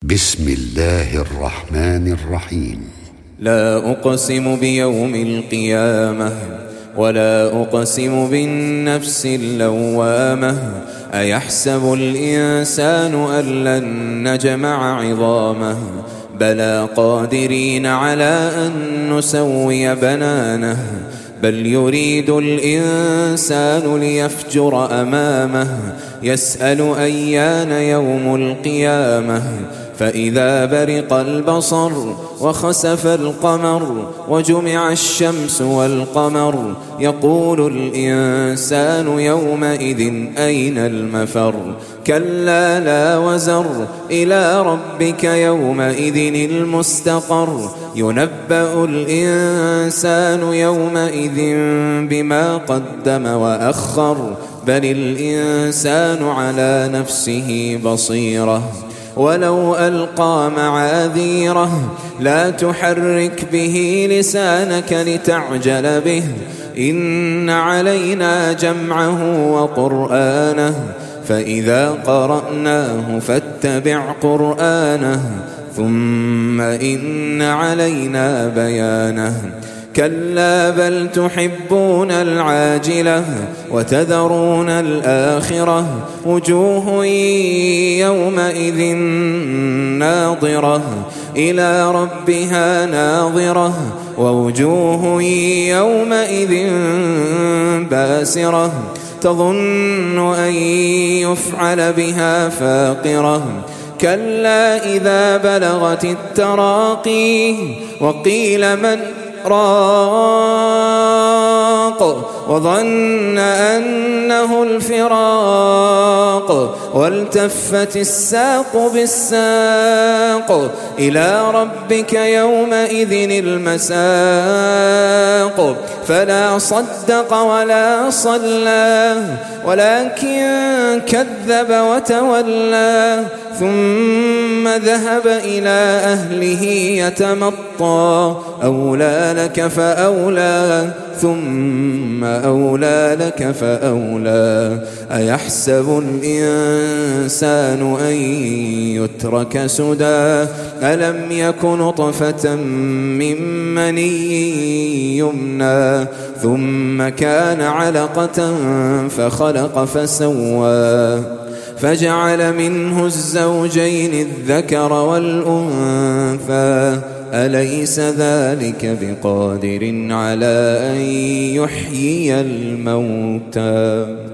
بسم الله الرحمن الرحيم. لا أقسم بيوم القيامة ولا أقسم بالنفس اللوامة أيحسب الإنسان أن لن نجمع عظامه بلى قادرين على أن نسوي بنانه بل يريد الإنسان ليفجر أمامه يسأل أيان يوم القيامة فإذا برق البصر وخسف القمر وجمع الشمس والقمر يقول الإنسان يومئذ أين المفر كلا لا وزر إلى ربك يومئذ المستقر ينبأ الإنسان يومئذ بما قدم وأخر بل الإنسان على نفسه بصيرة ولو ألقى معاذيره لا تحرك به لسانك لتعجل به إن علينا جمعه وقرآنه فإذا قرأناه فاتبع قرآنه ثم إن علينا بيانه كلا بل تحبون العاجلة وتذرون الآخرة وجوه يومئذ ناظرة إلى ربها ناظرة ووجوه يومئذ باسرة تظن أن يفعل بها فاقرة كلا إذا بلغت التراقي وقيل من راق وظن أنه الفراق والتفت الساق بالساق إلى ربك يومئذ المساق فلا صدق ولا صلى ولكن كذب وتولى ثم ذهب إلى أهله يتمطى أولى لك فأولى ثم أولى لك فأولى أيحسب الإنسان أن يترك سدى ألم يك نطفة من مني يمنى ثم كان علقة فخلق فسوى فجعل منه الزوجين الذكر والأنثى أليس ذلك بقادر على أن يحيي الموتى